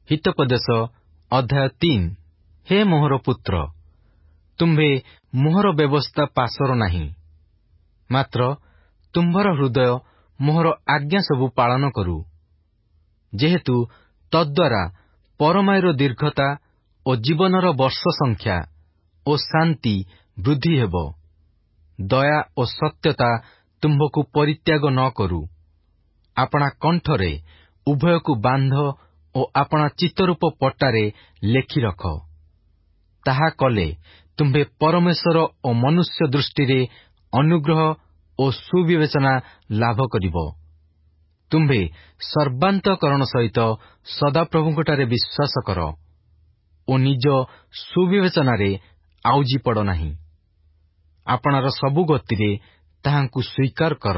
ହିତୋପଦେଶ ଅଧ୍ୟାୟ 3। ହେ ମୋହର ପୁତ୍ର, ତୁମ୍ଭେ ମୋହର ବ୍ୟବସ୍ଥା ପାଶର ନାହିଁ, ମାତ୍ର ତୁମ୍ଭର ହୃଦୟ ମୋହର ଆଜ୍ଞା ସବୁ ପାଳନ କରୁ, ଯେହେତୁ ତଦ୍ୱାରା ପରମାୟୁର ଦୀର୍ଘତା ଓ ଜୀବନର ବର୍ଷ ସଂଖ୍ୟା ଓ ଶାନ୍ତି ବୃଦ୍ଧି ହେବ। ଦୟା ଓ ସତ୍ୟତା ତୁମ୍ଭକୁ ପରିତ୍ୟାଗ ନ କରୁ। ଆପଣା କଣ୍ଠରେ ଉଭୟକୁ ବାନ୍ଧ ଓ ଆପଣା ଚିତ୍ତରୂପ ପଟ୍ଟାରେ ଲେଖି ରଖ। ତାହା କଲେ ତୁମ୍ଭେ ପରମେଶ୍ୱର ଓ ମନୁଷ୍ୟ ଦୃଷ୍ଟିରେ ଅନୁଗ୍ରହ ଓ ସୁବିବେଚନା ଲାଭ କରିବ। ତୁମ୍ଭେ ସର୍ବାନ୍ତକରଣ ସହିତ ସଦାପ୍ରଭୁଙ୍କଠାରେ ବିଶ୍ୱାସ କର ଓ ନିଜ ସୁବିବେଚନାରେ ଆଉଜି ପଡ଼ ନାହିଁ। ଆପଣାର ସବୁ ଗତିରେ ତାହାଙ୍କୁ ସ୍ୱୀକାର କର,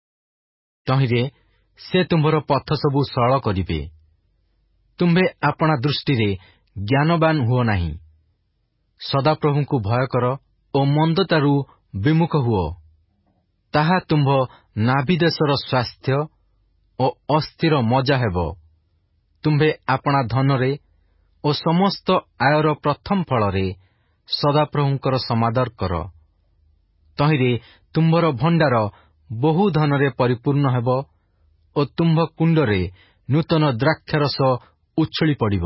ତହିଁରେ ସେ ତୁମ୍ଭର ପଥ ସବୁ ସରଳ କରିବେ। ତୁମ୍ଭେ ଆପଣା ଦୃଷ୍ଟିରେ ଜ୍ଞାନବାନ ହୁଅ ନାହିଁ। ସଦାପ୍ରଭୁଙ୍କୁ ଭୟ କର ଓ ମନ୍ଦତାରୁ ବିମୁଖ ହୁଅ। ତାହା ତୁମ୍ଭ ନାଭିଦେଶର ସ୍ୱାସ୍ଥ୍ୟ ଓ ଅସ୍ଥିର ମଜା ହେବ। ତୁମ୍ଭେ ଆପଣା ଧନରେ ଓ ସମସ୍ତ ଆୟର ପ୍ରଥମ ଫଳରେ ସଦାପ୍ରଭୁଙ୍କର ସମାଦର କର। ତହିଁରେ ତୁମ୍ଭର ଭଣ୍ଡାର ବହୁ ଧନରେ ପରିପୂର୍ଣ୍ଣ ହେବ ଓ ତୁମ୍ଭ କୁଣ୍ଡରେ ନୂତନ ଦ୍ରାକ୍ଷାରସ ଉଛୁଳି ପଡ଼ିବ।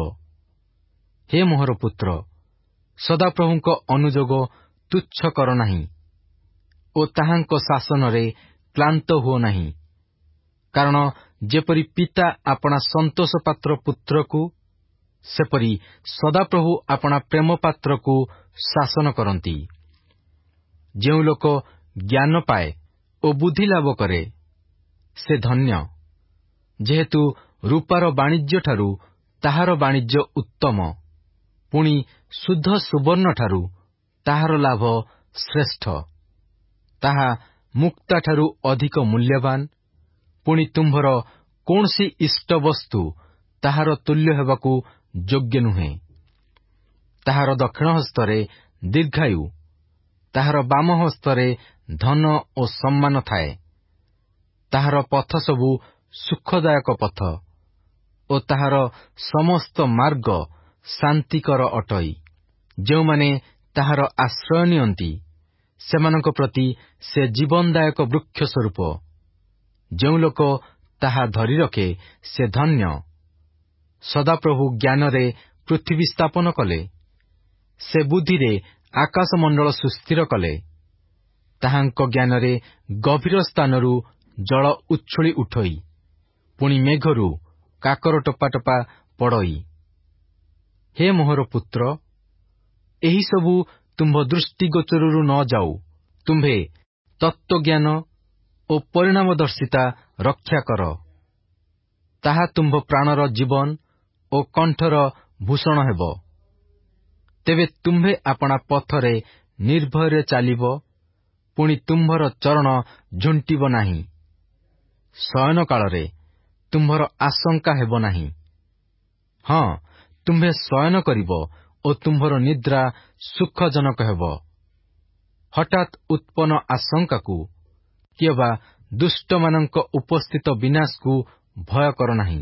ହେ ମୋହର ପୁତ୍ର, ସଦାପ୍ରଭୁଙ୍କ ଅନୁଯୋଗ ତୁଚ୍ଛ କର ନାହିଁ ଓ ତାହାଙ୍କ ଶାସନରେ କ୍ଳାନ୍ତ ହୁଅ ନାହିଁ। କାରଣ ଯେପରି ପିତା ଆପଣା ସନ୍ତୋଷ ପାତ୍ର ପୁତ୍ରକୁ, ସେପରି ସଦାପ୍ରଭୁ ଆପଣା ପ୍ରେମ ପାତ୍ରକୁ ଶାସନ କରନ୍ତି। ଯେଉଁ ଲୋକ ଜ୍ଞାନ ପାଏ ଓ ବୁଦ୍ଧି ଲାଭ କରେ, ସେ ଧନ୍ୟ, ଯେହେତୁ ରୂପାର ବାଣିଜ୍ୟଠାରୁ ତାହାର ବାଣିଜ୍ୟ ଉତ୍ତମ, ପୁଣି ଶୁଦ୍ଧ ସୁବର୍ଣ୍ଣଠାରୁ ତାହାର ଲାଭ ଶ୍ରେଷ୍ଠ। ତାହା ମୁକ୍ତାଠାରୁ ଅଧିକ ମୂଲ୍ୟବାନ, ପୁଣି ତୁମ୍ଭର କୌଣସି ଇଷ୍ଟ ବସ୍ତୁ ତାହାର ତୁଲ୍ୟ ହେବାକୁ ଯୋଗ୍ୟ ନୁହେଁ। ତାହାର ଦକ୍ଷିଣ ହସ୍ତରେ ଦୀର୍ଘାୟୁ, ତାହାର ବାମ ହସ୍ତରେ ଧନ ଓ ସମ୍ମାନ ଥାଏ। ତାହାର ପଥ ସବୁ ସୁଖଦାୟକ ପଥ ଓ ତାହାର ସମସ୍ତ ମାର୍ଗ ଶାନ୍ତିକର ଅଟଇ। ଯେଉଁମାନେ ତାହାର ଆଶ୍ରୟ ନିଅନ୍ତି, ସେମାନଙ୍କ ପ୍ରତି ସେ ଜୀବନଦାୟକ ବୃକ୍ଷ ସ୍ୱରୂପ। ଯେଉଁ ଲୋକ ତାହା ଧରି ରଖେ, ସେ ଧନ୍ୟ। ସଦାପ୍ରଭୁ ଜ୍ଞାନରେ ପୃଥିବୀ ସ୍ଥାପନ କଲେ, ସେ ବୁଦ୍ଧିରେ ଆକାଶମଣ୍ଡଳ ସୁସ୍ଥିର କଲେ। ତାହାଙ୍କ ଜ୍ଞାନରେ ଗଭୀର ସ୍ଥାନରୁ ଜଳ ଉଛୁଳି ଉଠଇ, ପୁଣି ମେଘରୁ କାକର ଟୋପା ଟୋପା ପଡ଼ଇ। ହେ ମୋହର ପୁତ୍ର, ଏହିସବୁ ତୁମ୍ଭ ଦୃଷ୍ଟିଗୋଚରରୁ ନ ଯାଉ ତୁମ୍ଭେ ତତ୍ତ୍ୱଜ୍ଞାନ ଓ ପରିଣାମଦର୍ଶିତା ରକ୍ଷା କର। ତାହା ତୁମ୍ଭ ପ୍ରାଣର ଜୀବନ ଓ କଣ୍ଠର ଭୂଷଣ ହେବ। ତେବେ ତୁମ୍ଭେ ଆପଣା ପଥରେ ନିର୍ଭୟରେ ଚାଲିବ, ପୁଣି ତୁମ୍ଭର ଚରଣ ଝୁଣ୍ଟିବ ନାହିଁ। ଶୟନ କାଳରେ ତୁମ୍ଭର ଆଶଙ୍କା ହେବ ନାହିଁ। ହଁ, ତୁମ୍ଭେ ଶୟନ କରିବ ଓ ତୁମ୍ଭର ନିଦ୍ରା ସୁଖଜନକ ହେବ। ହଠାତ୍ ଉତ୍ପନ୍ନ ଆଶଙ୍କାକୁ କିମ୍ବା ଦୁଷ୍ଟମାନଙ୍କ ଉପସ୍ଥିତ ବିନାଶକୁ ଭୟ କର ନାହିଁ।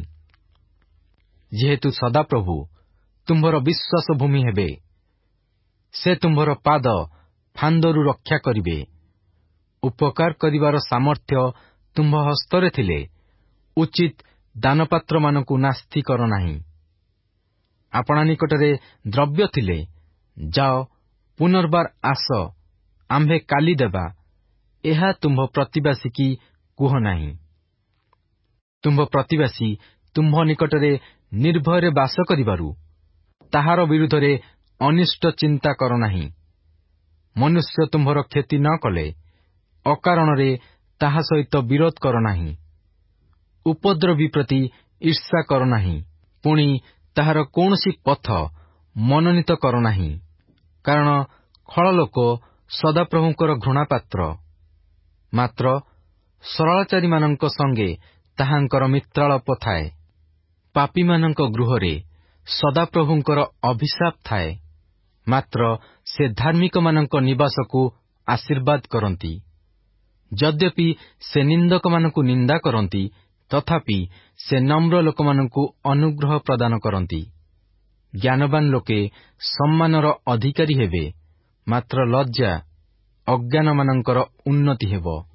ଯେହେତୁ ସଦାପ୍ରଭୁ ତୁମ୍ଭର ବିଶ୍ୱାସ ଭୂମି ହେବେ, ସେ ତୁମ୍ଭର ପାଦ ଫାନ୍ଦରୁ ରକ୍ଷା କରିବେ। ଉପକାର କରିବାର ସାମର୍ଥ୍ୟ ତୁମ୍ଭ ହସ୍ତରେ ଥିଲେ ଉଚିତ ଦାନପାତ୍ରମାନଙ୍କୁ ନାସ୍ତି କର ନାହିଁ। ଆପଣା ନିକଟରେ ଦ୍ରବ୍ୟ ଥିଲେ, ଯାଅ ପୁନର୍ବାର ଆସ, ଆମ୍ଭେ କାଲି ଦେବା, ଏହା ତୁମ୍ଭ ପ୍ରତିବାସୀ କି କୁହ ନାହିଁ। ତୁମ୍ଭ ପ୍ରତିବାସୀ ତୁମ୍ଭ ନିକଟରେ ନିର୍ଭୟରେ ବାସ କରିବାରୁ ତାହାର ବିରୁଦ୍ଧରେ ଅନିଷ୍ଟ ଚିନ୍ତା କର ନାହିଁ। ମନୁଷ୍ୟ ତୁମ୍ଭର କ୍ଷତି ନ କଲେ ଅକାରଣରେ ତାହା ସହିତ ବିରୋଧ କର ନାହିଁ। ଉପଦ୍ରବୀ ପ୍ରତି ଈର୍ଷା କର ନାହିଁ, ପୁଣି ତାହାର କୌଣସି ପଥ ମନୋନୀତ କର ନାହିଁ। କାରଣ ଖଳଲୋକ ସଦାପ୍ରଭୁଙ୍କର ଘୃଣାପାତ୍ର, ମାତ୍ର ସରଳାଚାରୀମାନଙ୍କ ସଙ୍ଗେ ତାହାଙ୍କର ମିତ୍ରାଳପ ଥାଏ। ପାପୀମାନଙ୍କ ଗୃହରେ ସଦାପ୍ରଭୁଙ୍କର ଅଭିଶାପ ଥାଏ, ମାତ୍ର ସେ ଧାର୍ମିକମାନଙ୍କ ନିବାସକୁ ଆଶୀର୍ବାଦ କରନ୍ତି। ଯଦ୍ୟପି ସେ ନିନ୍ଦକମାନଙ୍କୁ ନିନ୍ଦା କରନ୍ତି, ତଥାପି ସେ ନମ୍ର ଲୋକମାନଙ୍କୁ ଅନୁଗ୍ରହ ପ୍ରଦାନ କରନ୍ତି। ଜ୍ଞାନବାନ ଲୋକେ ସମ୍ମାନର ଅଧିକାରୀ ହେବେ, ମାତ୍ର ଲଜ୍ଜା ଅଜ୍ଞାନମାନଙ୍କର ଉନ୍ନତି ହେବ।